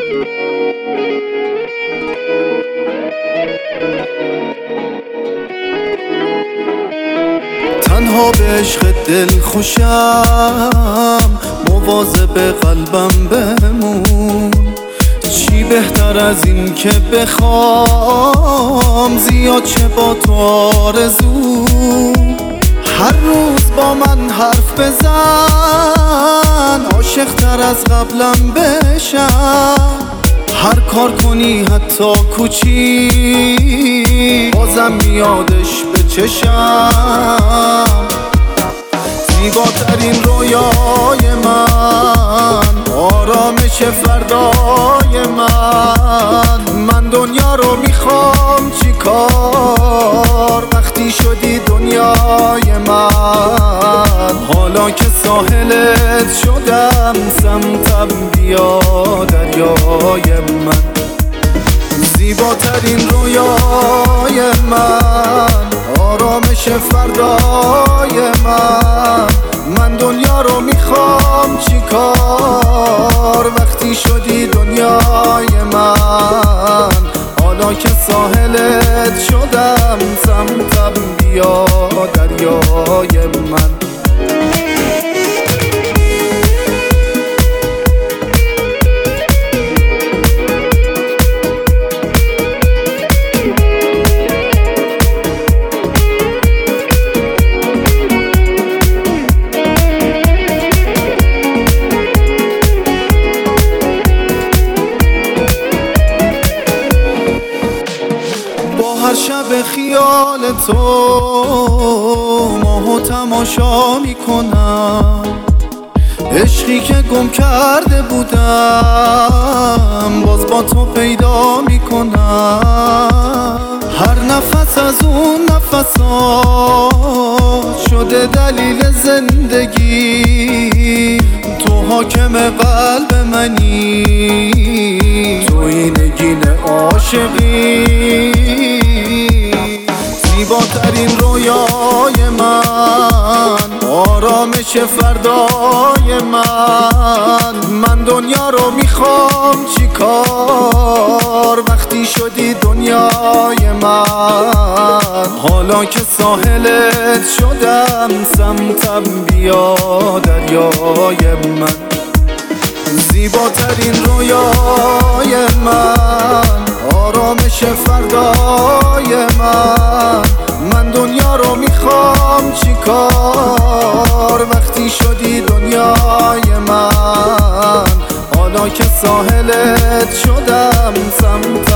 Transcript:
تنها به عشق دل خوشم، مواظب قلبم بمون. چی بهتر از این که بخوام زیاد چه با تو آرزو. هر روز با من حرف بزن، عاشق تر از قبلم بشم. هر کار کنی حتی کوچیک، بازم میادش به چشم. زیباترین رویای من، آرامش فردای من دنیا رو میخوام چیکار وقتی شدی دنیای من. حالا که ساحلت شدم سمتم بیا دریای من. زیباترین رویای من، آرامش فردای من دنیا رو میخوام چیکار وقتی شدی دنیای من. حالا که ساحلت شدم سمتم بیا دریای من. هر شب خیال تو ماهو تماشا میکنم. عشقی که گم کرده بودم باز با تو پیدا میکنم. هر نفس از اون نفسات شده دلیل زندگی. تو حاکم قلب منی، تو این نگین عاشقی. زیباترین رویای من، آرامش فردای من دنیا رو میخوام چیکار وقتی شدی دنیای من. حالا که ساحلت شدم سمتم بیا دریای من. زیباترین رویای من، آرامش فردای من دنیا رو میخوام چیکار وقتی شدی دنیای من. حالا که ساحلت شدم سمت